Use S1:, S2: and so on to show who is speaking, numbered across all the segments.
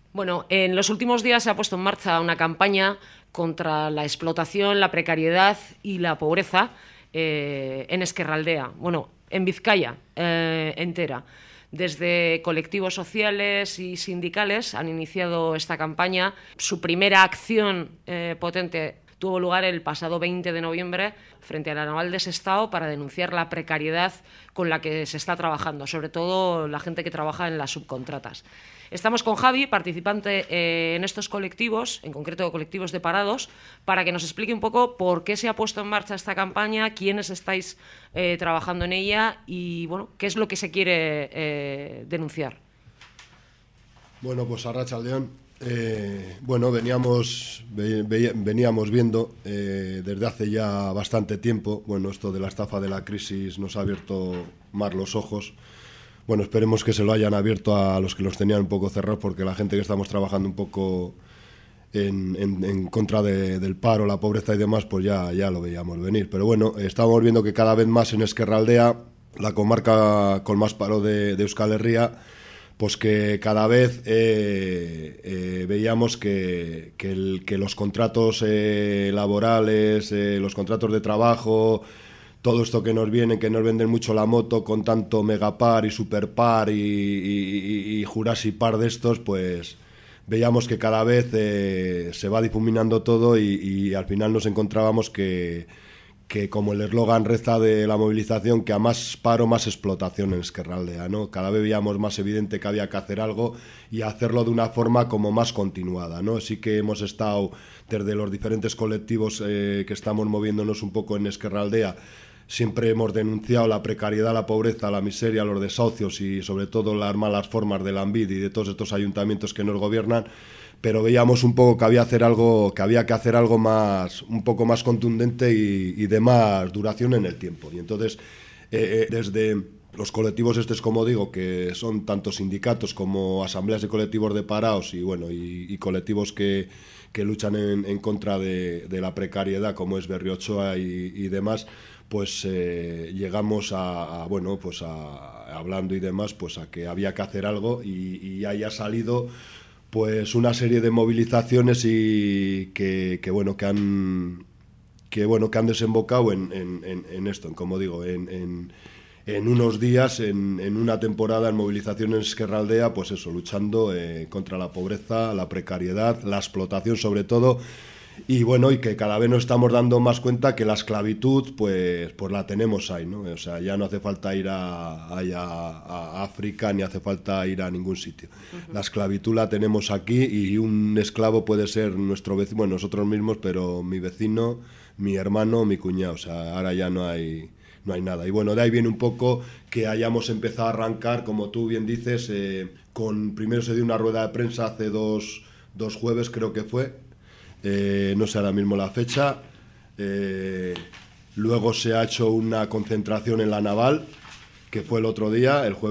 S1: Bueno, en los últimos días se ha puesto en marcha una campaña contra la explotación, la precariedad y la pobreza en Ezkerraldea, bueno, en Vizcaya entera. Desde colectivos sociales y sindicales han iniciado esta campaña. Su primera acción potente tuvo lugar el pasado 20 de noviembre frente a la Naval de Sestao para denunciar la precariedad con la que se está trabajando, sobre todo la gente que trabaja en las subcontratas. Estamos con Javi, participante en estos colectivos, en concreto colectivos de parados, para que nos explique un poco por qué se ha puesto en marcha esta campaña, quiénes estáis trabajando en ella y bueno, qué es lo que se quiere denunciar.
S2: Bueno, pues arratsaldeon. Bueno, veníamos viendo desde hace ya bastante tiempo, bueno, esto de la estafa de la crisis nos ha abierto más los ojos. Bueno, esperemos que se lo hayan abierto a los que los tenían un poco cerrados, porque la gente que estamos trabajando un poco en contra del paro, la pobreza y demás, pues ya lo veíamos venir. Pero bueno, estamos viendo que cada vez más en Ezkerraldea, la comarca con más paro de Euskal Herria, pues que cada vez veíamos que los contratos laborales, los contratos de trabajo, todo esto que nos viene, que nos venden mucho la moto con tanto megapar y superpar y Jurassic de estos, pues veíamos que cada vez se va difuminando todo y al final nos encontrábamos que como el eslogan reza de la movilización, que a más paro, más explotación en Ezkerraldea, ¿no? Cada vez veíamos más evidente que había que hacer algo y hacerlo de una forma como más continuada, ¿no? Sí que hemos estado desde los diferentes colectivos que estamos moviéndonos un poco en Ezkerraldea. Siempre hemos denunciado la precariedad, la pobreza, la miseria, los desahucios y sobre todo las malas formas de la ANBID y de todos estos ayuntamientos que nos gobiernan, pero veíamos un poco que había que hacer algo más, un poco más contundente y de más duración en el tiempo. Y entonces, desde los colectivos estos, como digo, que son tanto sindicatos como asambleas de colectivos de parados y bueno, y colectivos que luchan en contra de la precariedad, como es Berriochoa y demás, pues llegamos bueno, pues hablando y demás, pues a que había que hacer algo y ahí ha salido pues una serie de movilizaciones y que han desembocado en esto, como digo, en unos días, en una temporada en movilizaciones en Ezkerraldea, pues eso, luchando contra la pobreza, la precariedad, la explotación sobre todo. Y bueno, y que cada vez nos estamos dando más cuenta que la esclavitud pues la tenemos ahí, ¿no? O sea, ya no hace falta ir a África ni hace falta ir a ningún sitio. Uh-huh. La esclavitud la tenemos aquí y un esclavo puede ser nuestro vecino, bueno, nosotros mismos, pero mi vecino, mi hermano, mi cuñado. O sea, ahora ya no hay nada. Y bueno, de ahí viene un poco que hayamos empezado a arrancar, como tú bien dices, primero se dio una rueda de prensa hace dos jueves, creo que fue. No sé ahora mismo la fecha. Luego se ha hecho una concentración en la Naval, que fue el otro día, el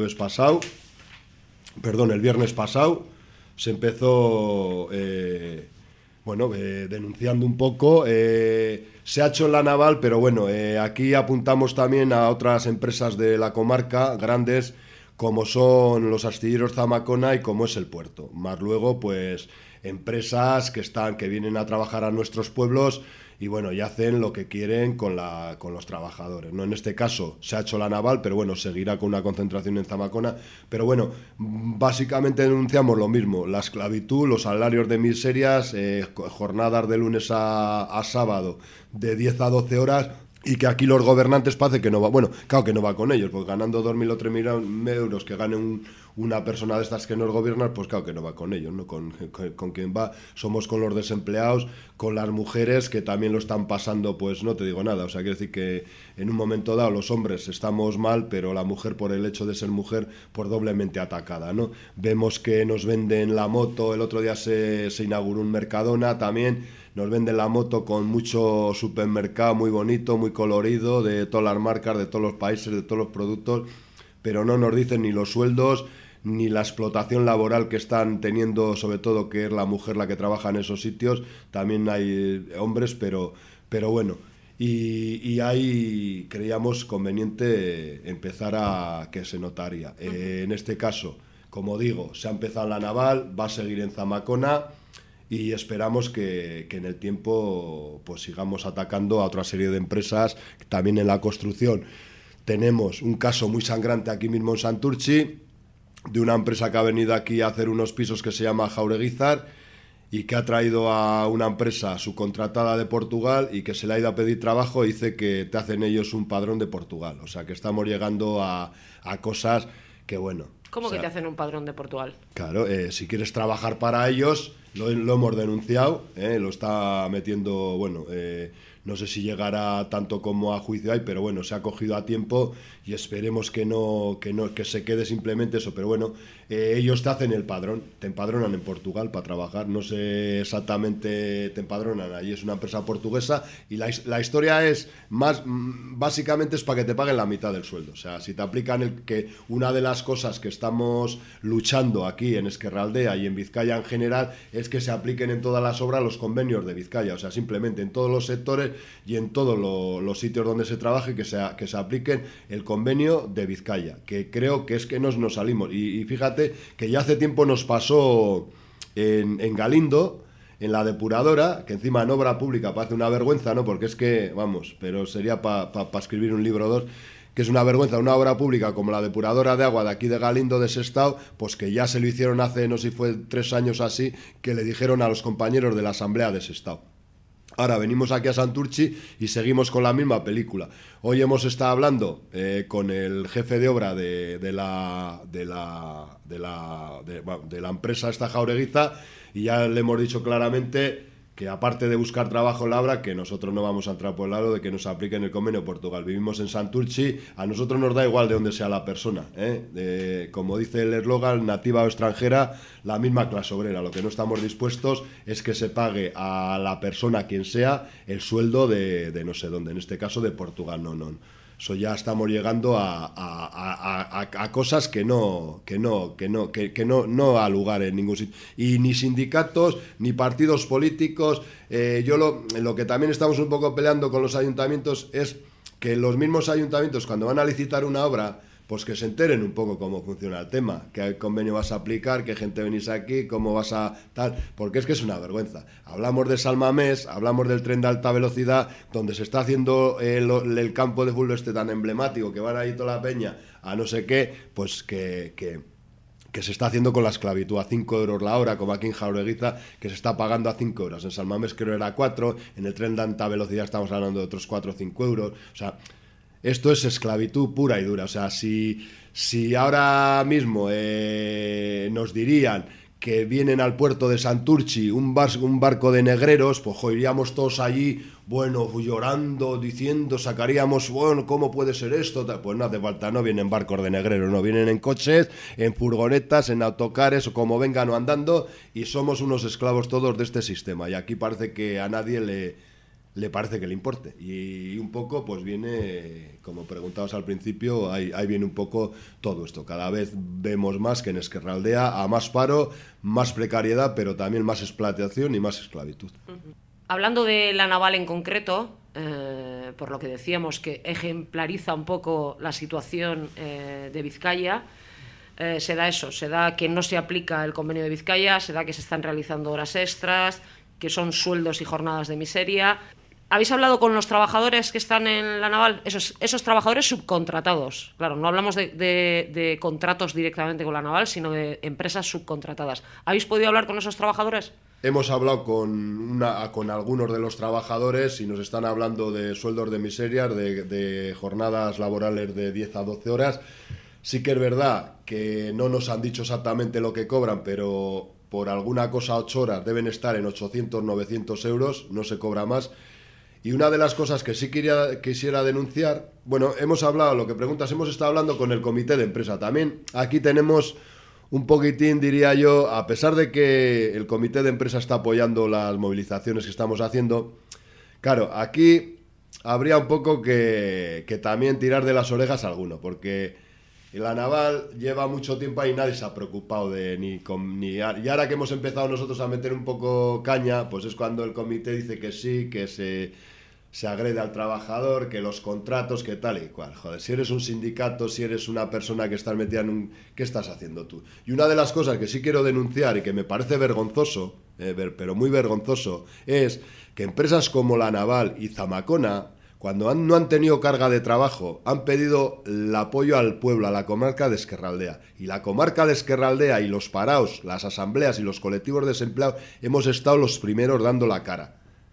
S2: viernes pasado. Se empezó denunciando un poco. Se ha hecho en la Naval, pero bueno, aquí apuntamos también a otras empresas de la comarca grandes, como son los astilleros Zamacona y como es el puerto. Más luego, pues empresas que vienen a trabajar a nuestros pueblos y bueno, y hacen lo que quieren con los trabajadores, ¿no? En este caso se ha hecho la Naval, pero bueno, seguirá con una concentración en Zamacona. Pero bueno, básicamente denunciamos lo mismo: la esclavitud, los salarios de miserias, jornadas de lunes a sábado de 10 a 12 horas. Y que aquí los gobernantes parece que no va, bueno, claro que no va con ellos, pues ganando 2.000 o 3.000 euros que gane una persona de estas que nos gobiernan, pues claro que no va con ellos, ¿no? Con quien va somos con los desempleados, con las mujeres que también lo están pasando, pues no te digo nada. O sea, quiero decir que en un momento dado los hombres estamos mal, pero la mujer, por el hecho de ser mujer, pues doblemente atacada, ¿no? Vemos que nos venden la moto, el otro día se inauguró un Mercadona también. Nos venden la moto con mucho supermercado muy bonito, muy colorido, de todas las marcas, de todos los países, de todos los productos, pero no nos dicen ni los sueldos, ni la explotación laboral que están teniendo, sobre todo que es la mujer la que trabaja en esos sitios. También hay hombres, pero bueno. Y ahí creíamos conveniente empezar a que se notaría. En este caso, como digo, se ha empezado en la naval, va a seguir en Zamacona y esperamos que en el tiempo pues sigamos atacando a otra serie de empresas, también en la construcción. Tenemos un caso muy sangrante aquí mismo en Santurtzi, de una empresa que ha venido aquí a hacer unos pisos que se llama Jaureguizar y que ha traído a una empresa subcontratada de Portugal y que se le ha ido a pedir trabajo y dice que te hacen ellos un padrón de Portugal. O sea, que estamos llegando a cosas que, bueno...
S1: ¿Cómo
S2: o sea,
S1: que te hacen un padrón de Portugal?
S2: Claro, si quieres trabajar para ellos, lo hemos denunciado, lo está metiendo, bueno, no sé si llegará tanto como a juicio hay, pero bueno, se ha cogido a tiempo y esperemos que se quede simplemente eso. Pero bueno, ellos te hacen el padrón, te empadronan en Portugal para trabajar, no sé exactamente, te empadronan allí, es una empresa portuguesa y la historia es más, básicamente es para que te paguen la mitad del sueldo. O sea, si te aplican que una de las cosas que estamos luchando aquí en Ezkerraldea y en Vizcaya en general es que se apliquen en todas las obras los convenios de Vizcaya, o sea, simplemente en todos los sectores y en todos los sitios donde se trabaje que se apliquen el convenio de Vizcaya, que creo que es que nos salimos. Y fíjate que ya hace tiempo nos pasó en Galindo, en la depuradora, que encima en obra pública parece una vergüenza, ¿no? Porque es que, vamos, pero sería para escribir un libro o dos, que es una vergüenza, una obra pública como la depuradora de agua de aquí de Galindo, de Sestao, pues que ya se lo hicieron hace, no sé si fue 3 años así, que le dijeron a los compañeros de la asamblea de Sestao. Ahora venimos aquí a Santurtzi y seguimos con la misma película. Hoy hemos estado hablando con el jefe de obra de la empresa esta Jaureguiza y ya le hemos dicho claramente que aparte de buscar trabajo en la obra, que nosotros no vamos a entrar por el lado de que nos apliquen el convenio de Portugal. Vivimos en Santurtzi, a nosotros nos da igual de dónde sea la persona, como dice el eslogan, nativa o extranjera, la misma clase obrera. Lo que no estamos dispuestos es que se pague a la persona, quien sea, el sueldo de no sé dónde, en este caso de Portugal, no. Eso ya estamos llegando a cosas que no ha lugar en ningún sitio. Y ni sindicatos, ni partidos políticos. Lo que también estamos un poco peleando con los ayuntamientos es que los mismos ayuntamientos, cuando van a licitar una obra, pues que se enteren un poco cómo funciona el tema, qué convenio vas a aplicar, qué gente venís aquí, cómo vas a tal, porque es que es una vergüenza. Hablamos de Salmamés, hablamos del tren de alta velocidad, donde se está haciendo el campo de fútbol este tan emblemático, que van ahí toda la peña a no sé qué, pues que se está haciendo con la esclavitud a 5 euros la hora, como aquí en Jaureguiza, que se está pagando a 5 euros. En Salmamés creo era 4, en el tren de alta velocidad estamos hablando de otros 4 o 5 euros, o sea... Esto es esclavitud pura y dura. O sea, si ahora mismo nos dirían que vienen al puerto de Santurtzi un barco de negreros, pues iríamos todos allí, bueno, llorando, diciendo, sacaríamos, bueno, ¿cómo puede ser esto? Pues no hace falta, no vienen barcos de negreros, no, vienen en coches, en furgonetas, en autocares, o como vengan o andando, y somos unos esclavos todos de este sistema. Y aquí parece que a nadie le parece que le importe, y un poco pues viene, como preguntabas al principio, ahí viene un poco todo esto. Cada vez vemos más que en Ezkerraldea a más paro, más precariedad, pero también más explotación y más esclavitud.
S1: Hablando de la naval en concreto, por lo que decíamos que ejemplariza un poco la situación de Vizcaya, se da eso, se da que no se aplica el convenio de Vizcaya, se da que se están realizando horas extras, que son sueldos y jornadas de miseria. ¿Habéis hablado con los trabajadores que están en la naval? Esos trabajadores subcontratados. Claro, no hablamos de contratos directamente con la naval, sino de empresas subcontratadas. ¿Habéis podido hablar con esos trabajadores?
S2: Hemos hablado con algunos de los trabajadores y nos están hablando de sueldos de miseria, de jornadas laborales de 10 a 12 horas. Sí que es verdad que no nos han dicho exactamente lo que cobran, pero por alguna cosa 8 horas deben estar en 800, 900 euros, no se cobra más. Y una de las cosas que sí quisiera denunciar, bueno, hemos hablado, lo que preguntas, hemos estado hablando con el comité de empresa también. Aquí tenemos un poquitín, diría yo, a pesar de que el comité de empresa está apoyando las movilizaciones que estamos haciendo, claro, aquí habría un poco que también tirar de las orejas a alguno, porque la naval lleva mucho tiempo ahí y nadie se ha preocupado y ahora que hemos empezado nosotros a meter un poco caña, pues es cuando el comité dice que sí, que se... se agrede al trabajador, que los contratos, que tal y cual. Joder, si eres un sindicato, si eres una persona que estás metida en un... ¿Qué estás haciendo tú? Y una de las cosas que sí quiero denunciar y que me parece vergonzoso, pero muy vergonzoso, es que empresas como La Naval y Zamacona, cuando no han tenido carga de trabajo, han pedido el apoyo al pueblo, a la comarca de Ezkerraldea. Y la comarca de Ezkerraldea y los paraos, las asambleas y los colectivos desempleados hemos estado los primeros dando la cara.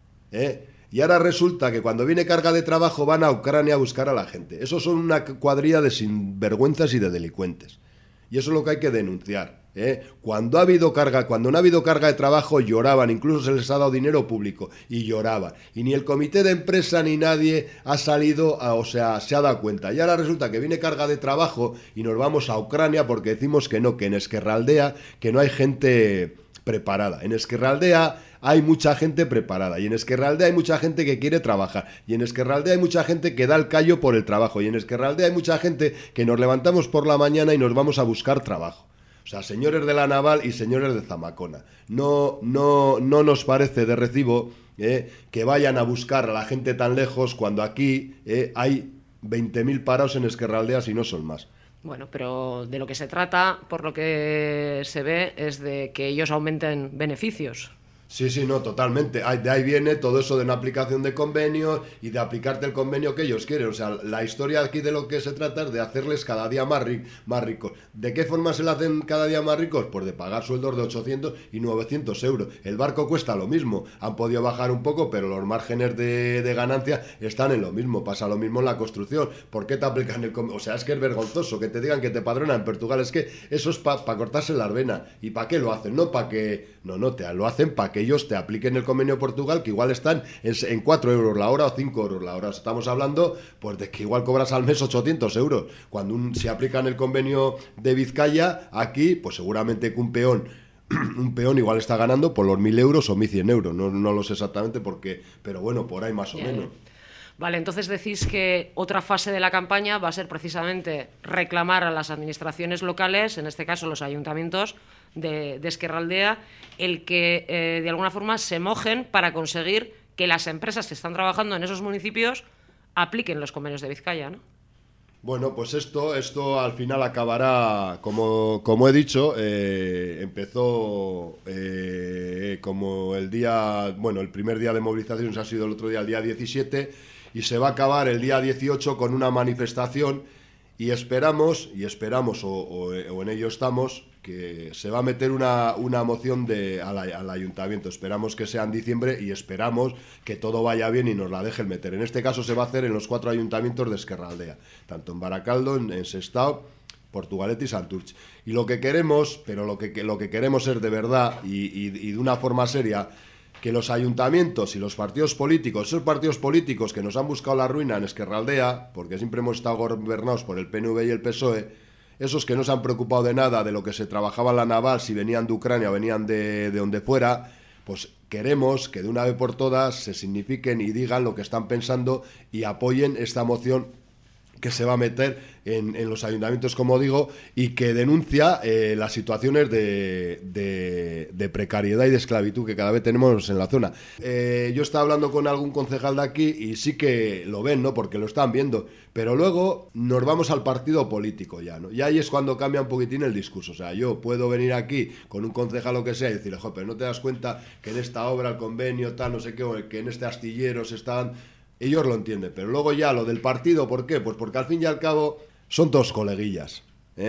S2: Y ahora resulta que cuando viene carga de trabajo van a Ucrania a buscar a la gente. Esos son una cuadrilla de sinvergüenzas y de delincuentes. Y eso es lo que hay que denunciar. Cuando no ha habido carga de trabajo lloraban, incluso se les ha dado dinero público y lloraban. Y ni el comité de empresa ni nadie ha salido, se ha dado cuenta. Y ahora resulta que viene carga de trabajo y nos vamos a Ucrania porque decimos que no, que en Ezkerraldea, que no hay gente preparada. En Ezkerraldea hay mucha gente preparada, y en Ezkerraldea hay mucha gente que quiere trabajar, y en Ezkerraldea hay mucha gente que da el callo por el trabajo, y en Ezkerraldea hay mucha gente que nos levantamos por la mañana y nos vamos a buscar trabajo. O sea, señores de La Naval y señores de Zamacona, no nos parece de recibo que vayan a buscar a la gente tan lejos cuando aquí hay 20.000 parados en Ezkerraldea, si no son más.
S1: Bueno, pero de lo que se trata, por lo que se ve, es de que ellos aumenten beneficios.
S2: Sí, no, totalmente. De ahí viene todo eso de una aplicación de convenio y de aplicarte el convenio que ellos quieren. O sea, la historia aquí de lo que se trata es de hacerles cada día más ricos. ¿De qué forma se le hacen cada día más ricos? Pues de pagar sueldos de 800 y 900 euros. El barco cuesta lo mismo. Han podido bajar un poco, pero los márgenes de ganancia están en lo mismo. Pasa lo mismo en la construcción. ¿Por qué te aplican el convenio? O sea, es que es vergonzoso que te digan que te padronan en Portugal. Es que eso es para cortarse las venas. ¿Y para qué lo hacen? No para que... No, lo hacen para que ellos te apliquen el convenio Portugal, que igual están en 4 euros la hora o 5 euros la hora. Estamos hablando pues de que igual cobras al mes 800 euros. Cuando se aplican el convenio de Vizcaya, aquí pues seguramente que un peón igual está ganando por los 1.000 euros o 1.100 euros. No lo sé exactamente porque, pero bueno, por ahí más o menos.
S1: Vale, entonces decís que otra fase de la campaña va a ser precisamente reclamar a las administraciones locales, en este caso los ayuntamientos de Ezkerraldea, el que de alguna forma se mojen para conseguir que las empresas que están trabajando en esos municipios apliquen los convenios de Vizcaya, ¿no?
S2: Bueno, pues esto al final acabará, como he dicho, empezó como el primer día de movilizaciones ha sido el otro día, el día 17, y se va a acabar el día 18 con una manifestación, y esperamos o en ello estamos, que se va a meter una moción al ayuntamiento. Esperamos que sea en diciembre y esperamos que todo vaya bien y nos la dejen meter. En este caso se va a hacer en los 4 ayuntamientos de Ezkerraldea, tanto en Baracaldo, en Sestao, Portugalete y Santurce. Y lo que queremos, lo que queremos es de verdad y de una forma seria, que los ayuntamientos y los partidos políticos, esos partidos políticos que nos han buscado la ruina en Ezkerraldea, porque siempre hemos estado gobernados por el PNV y el PSOE, esos que no se han preocupado de nada de lo que se trabajaba en La Naval, si venían de Ucrania o venían de donde fuera, pues queremos que de una vez por todas se signifiquen y digan lo que están pensando y apoyen esta moción que se va a meter en los ayuntamientos, como digo, y que denuncia las situaciones de precariedad y de esclavitud que cada vez tenemos en la zona. Yo estaba hablando con algún concejal de aquí y sí que lo ven, ¿no? Porque lo están viendo, pero luego nos vamos al partido político ya, ¿no? Y ahí es cuando cambia un poquitín el discurso. O sea, yo puedo venir aquí con un concejal o que sea y decirle, joder, pero no te das cuenta que en esta obra, el convenio, tal, no sé qué, o que en este astillero se están... Ellos lo entienden, pero luego ya lo del partido, ¿por qué? Pues porque al fin y al cabo son todos coleguillas,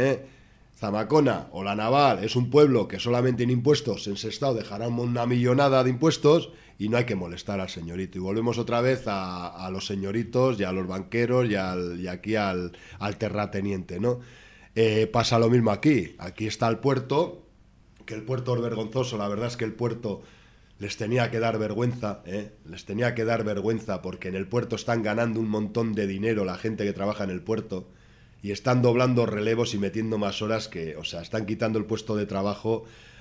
S2: Zamacona o La Naval es un pueblo que solamente en impuestos en Sestao dejarán una millonada de impuestos y no hay que molestar al señorito. Y volvemos otra vez a los señoritos y a los banqueros y aquí al terrateniente, ¿no? Pasa lo mismo aquí. Aquí está el puerto, que el puerto es vergonzoso. La verdad es que el puerto... Les tenía que dar vergüenza, porque en el puerto están ganando un montón de dinero la gente que trabaja en el puerto y están doblando relevos y metiendo más horas están quitando el puesto de trabajo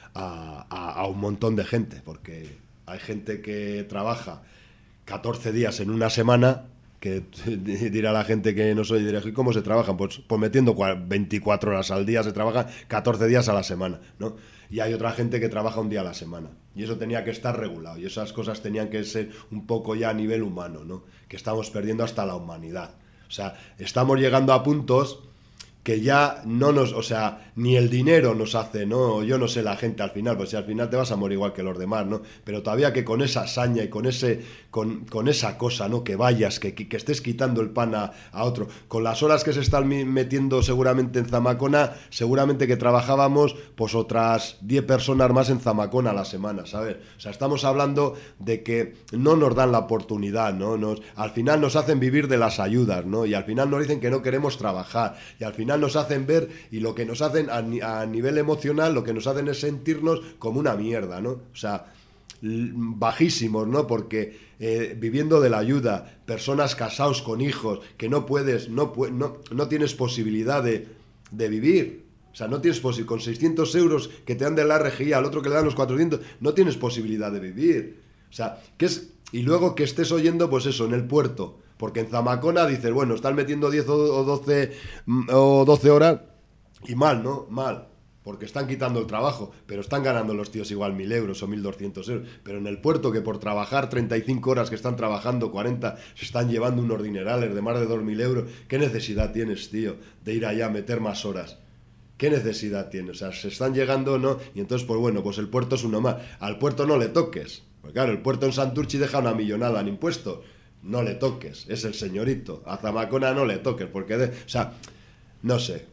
S2: a un montón de gente, porque hay gente que trabaja 14 días en una semana, que dirá la gente que no soy dirigir, ¿cómo se trabajan? Pues metiendo 24 horas al día, se trabajan 14 días a la semana, ¿no? Y hay otra gente que trabaja un día a la semana. Y eso tenía que estar regulado. Y esas cosas tenían que ser un poco ya a nivel humano, ¿no? Que estamos perdiendo hasta la humanidad. O sea, estamos llegando a puntos que ya no nos, o sea, ni el dinero nos hace, ¿no? Yo no sé la gente al final, pues si al final te vas a morir igual que los demás, ¿no? Pero todavía que con esa hazaña y con esa cosa, ¿no? Que vayas, que estés quitando el pan a otro, con las horas que se están metiendo seguramente en Zamacona, seguramente que trabajábamos pues otras 10 personas más en Zamacona a la semana, ¿sabes? O sea, estamos hablando de que no nos dan la oportunidad, ¿no? Al final nos hacen vivir de las ayudas, ¿no? Y al final nos dicen que no queremos trabajar, y al final nos hacen ver, y lo que nos hacen a nivel emocional, lo que nos hacen es sentirnos como una mierda, ¿no? O sea, bajísimos, ¿no? Porque viviendo de la ayuda, personas casados con hijos, que no tienes posibilidad de vivir. O sea, no tienes posibilidad, con 600 euros que te dan de la RGI, al otro que le dan los 400, no tienes posibilidad de vivir. O sea, y luego que estés oyendo, pues eso, en el puerto. Porque en Zamacona dices, bueno, están metiendo 10 o 12 horas y mal, ¿no? Mal, porque están quitando el trabajo, pero están ganando los tíos igual 1.000 euros o 1.200 euros. Pero en el puerto, que por trabajar 35 horas que están trabajando, 40, se están llevando unos dinerales de más de 2.000 euros, ¿qué necesidad tienes, tío, de ir allá a meter más horas? ¿Qué necesidad tienes? O sea, se están llegando, ¿no? Y entonces, pues bueno, pues el puerto es uno más. Al puerto no le toques. Porque claro, el puerto en Santurchi deja una millonada en impuestos. No le toques, es el señorito. A Zamacona no le toques, porque... o sea, no sé.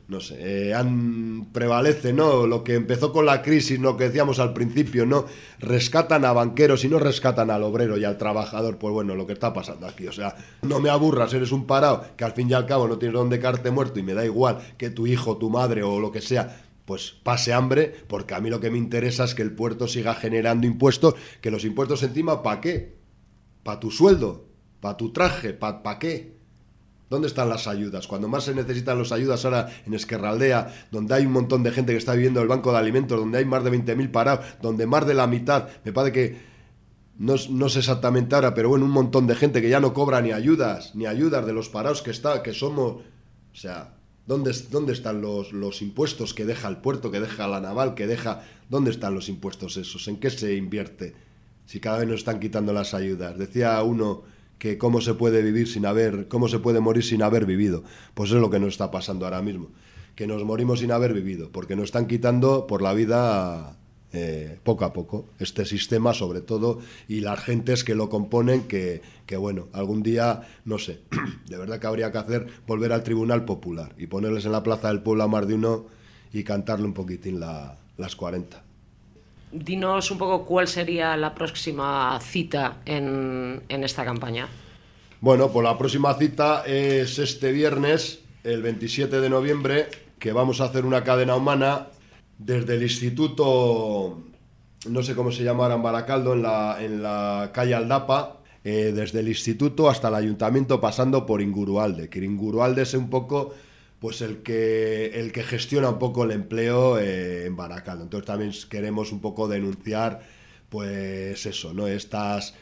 S2: Prevalece, ¿no? Lo que empezó con la crisis, lo que decíamos al principio, ¿no? Rescatan a banqueros y no rescatan al obrero y al trabajador. Pues bueno, lo que está pasando aquí. O sea, no me aburras, eres un parado que al fin y al cabo no tienes dónde caerte muerto y me da igual que tu hijo, tu madre o lo que sea... pues pase hambre, porque a mí lo que me interesa es que el puerto siga generando impuestos, que los impuestos encima, ¿para qué? ¿Para tu sueldo? ¿Para tu traje? ¿Para qué? ¿Dónde están las ayudas? Cuando más se necesitan las ayudas ahora en Ezkerraldea, donde hay un montón de gente que está viviendo el banco de alimentos, donde hay más de 20.000 parados, donde más de la mitad, me parece que, no sé exactamente ahora, pero bueno, un montón de gente que ya no cobra ni ayudas de los parados que somos, o sea... ¿Dónde están los impuestos que deja el puerto, que deja la naval, ¿dónde están los impuestos esos? ¿En qué se invierte? Si cada vez nos están quitando las ayudas. Decía uno que cómo se puede morir sin haber vivido. Pues eso es lo que nos está pasando ahora mismo. Que nos morimos sin haber vivido, porque nos están quitando por la vida poco a poco, este sistema sobre todo, y las gentes que lo componen, que bueno, algún día, no sé, de verdad que habría que hacer volver al Tribunal Popular y ponerles en la Plaza del Pueblo a más de uno y cantarle un poquitín las 40.
S1: Dinos un poco cuál sería la próxima cita en esta campaña.
S2: Bueno, pues la próxima cita es este viernes, el 27 de noviembre, que vamos a hacer una cadena humana desde el instituto, no sé cómo se llama ahora en Baracaldo, en la calle Aldapa, desde el instituto hasta el ayuntamiento, pasando por Ingurualde, que Ingurualde es un poco pues el que gestiona un poco el empleo en Baracaldo. Entonces también queremos un poco denunciar pues eso, ¿no? Estas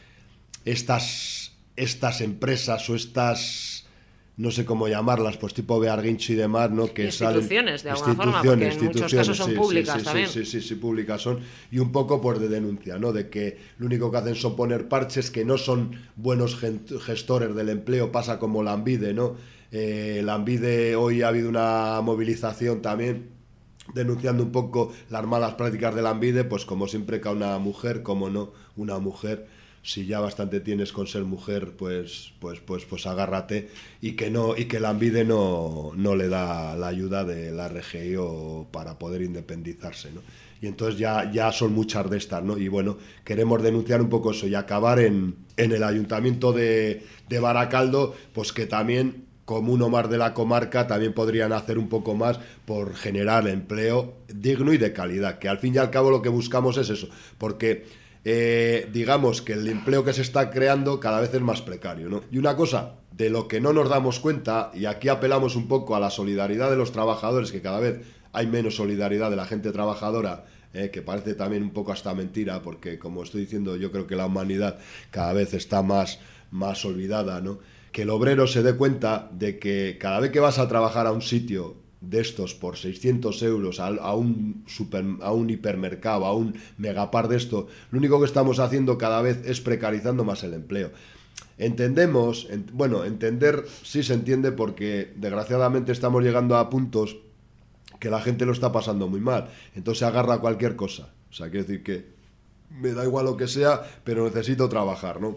S2: empresas o estas, no sé cómo llamarlas, pues tipo Bearguincho y demás, ¿no? Que
S1: instituciones,
S2: salen,
S1: de alguna forma, porque en muchos casos son públicas también.
S2: Sí, públicas son. Y un poco pues de denuncia, ¿no? De que lo único que hacen son poner parches, que no son buenos gestores del empleo, pasa como Lanbide, ¿no? Lanbide, hoy ha habido una movilización también denunciando un poco las malas prácticas de Lanbide, pues como siempre que a una mujer, como no, una mujer... si ya bastante tienes con ser mujer, pues agárrate, y que Lanbide no le da la ayuda de la RGI para poder independizarse, ¿no? Y entonces ya son muchas de estas, ¿no? Y bueno, queremos denunciar un poco eso y acabar en el ayuntamiento de Baracaldo, pues que también, como uno más de la comarca, también podrían hacer un poco más por generar empleo digno y de calidad, que al fin y al cabo lo que buscamos es eso, porque... digamos que el empleo que se está creando cada vez es más precario, ¿no? Y una cosa de lo que no nos damos cuenta, y aquí apelamos un poco a la solidaridad de los trabajadores, que cada vez hay menos solidaridad de la gente trabajadora, que parece también un poco hasta mentira, porque como estoy diciendo, yo creo que la humanidad cada vez está más olvidada, ¿no? que el obrero se dé cuenta de que cada vez que vas a trabajar a un sitio de estos por 600 euros, a un hipermercado, a un megapar de esto, lo único que estamos haciendo cada vez es precarizando más el empleo. Entendemos, entender sí se entiende, porque desgraciadamente estamos llegando a puntos que la gente lo está pasando muy mal, entonces se agarra a cualquier cosa. O sea, quiero decir que me da igual lo que sea, pero necesito trabajar, ¿no?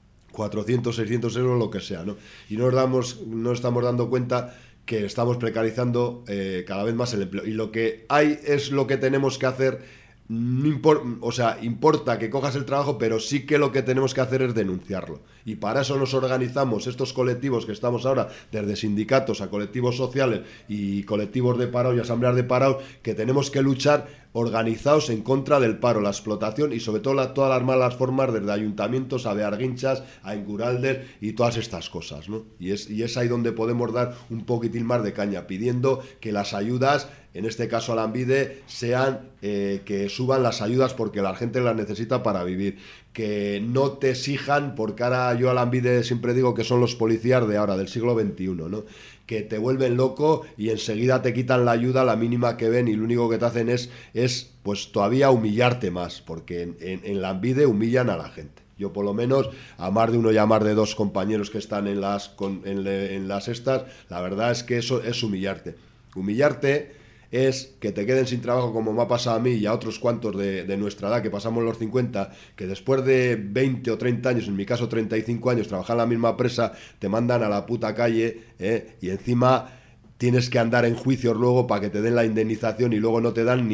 S2: 400, 600 euros, lo que sea, ¿no? Y no estamos dando cuenta que estamos precarizando cada vez más el empleo. Y lo que hay es lo que tenemos que hacer. No importa que cojas el trabajo, pero sí que lo que tenemos que hacer es denunciarlo. Y para eso nos organizamos estos colectivos que estamos ahora, desde sindicatos a colectivos sociales y colectivos de paro y asambleas de paro, que tenemos que luchar organizados en contra del paro, la explotación y sobre todo todas las malas formas, desde ayuntamientos a Bearguinchas, a Enguralder y todas estas cosas, ¿no? Y es ahí donde podemos dar un poquitín más de caña, pidiendo que las ayudas, en este caso a Lanbide, sean que suban las ayudas porque la gente las necesita para vivir, que no te exijan, porque ahora yo a Lanbide siempre digo que son los policías de ahora, del siglo XXI, ¿no? Que te vuelven loco y enseguida te quitan la ayuda, la mínima que ven, y lo único que te hacen es pues todavía humillarte más, porque en Lanbide humillan a la gente. Yo por lo menos, a más de uno y a más de dos compañeros que están en las estas, la verdad es que eso es humillarte. Humillarte es que te queden sin trabajo, como me ha pasado a mí y a otros cuantos de nuestra edad, que pasamos los 50, que después de 20 o 30 años, en mi caso 35 años, trabajar en la misma presa, te mandan a la puta calle, y encima tienes que andar en juicios luego para que te den la indemnización, y luego no te dan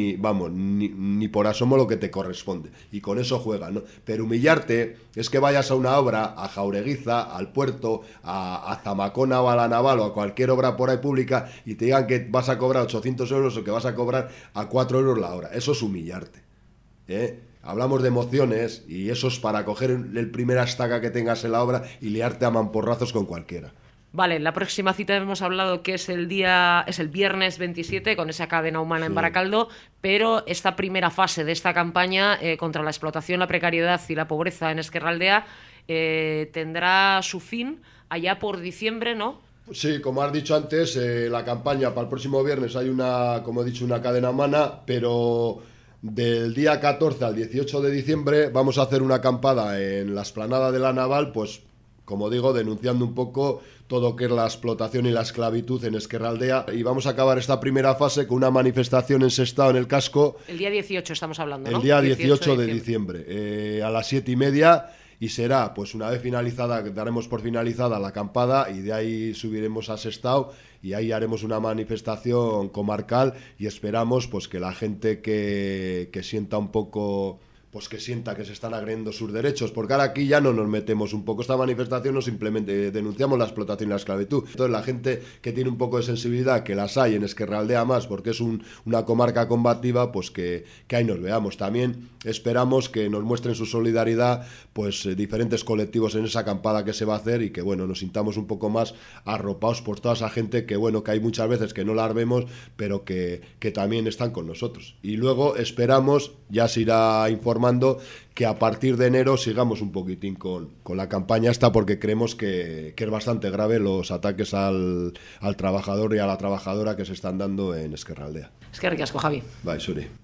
S2: ni por asomo lo que te corresponde, y con eso juegan, ¿no? Pero humillarte es que vayas a una obra, a Jaureguiza, al puerto, a Zamacona o a La Naval o a cualquier obra por ahí pública, y te digan que vas a cobrar 800 euros o que vas a cobrar a 4 euros la hora. Eso es humillarte, Hablamos de emociones, y eso es para coger el primer estaca que tengas en la obra y liarte a mamporrazos con cualquiera.
S1: Vale, la próxima cita hemos hablado que es el viernes 27, con esa cadena humana en Baracaldo, pero esta primera fase de esta campaña contra la explotación, la precariedad y la pobreza en Ezkerraldea tendrá su fin allá por diciembre, ¿no?
S2: Sí, como has dicho antes, la campaña para el próximo viernes hay como he dicho, una cadena humana, pero del día 14 al 18 de diciembre vamos a hacer una acampada en la explanada de La Naval, pues como digo, denunciando un poco todo lo que es la explotación y la esclavitud en Ezkerraldea, y vamos a acabar esta primera fase con una manifestación en Sestao, en el casco.
S1: El día 18 estamos hablando, ¿no?
S2: El día 18 de diciembre, a las 7:30, y será, pues una vez finalizada, daremos por finalizada la acampada, y de ahí subiremos a Sestao, y ahí haremos una manifestación comarcal, y esperamos pues que la gente que sienta un poco, pues que sienta que se están agrediendo sus derechos, porque ahora aquí ya no nos metemos un poco, esta manifestación no simplemente denunciamos la explotación y la esclavitud. Entonces la gente que tiene un poco de sensibilidad, que las hay en Ezkerraldea más, porque es una comarca combativa, pues que ahí nos veamos. También esperamos que nos muestren su solidaridad pues diferentes colectivos en esa acampada que se va a hacer, y que bueno, nos sintamos un poco más arropados por toda esa gente que bueno, que hay muchas veces que no la vemos, pero que también están con nosotros. Y luego esperamos, ya se irá informando, que a partir de enero sigamos un poquitín con la campaña esta, porque creemos que es bastante grave los ataques al trabajador y a la trabajadora que se están dando en Ezkerraldea.
S1: Eskerrik asko, Javi.
S2: Bai, zuri.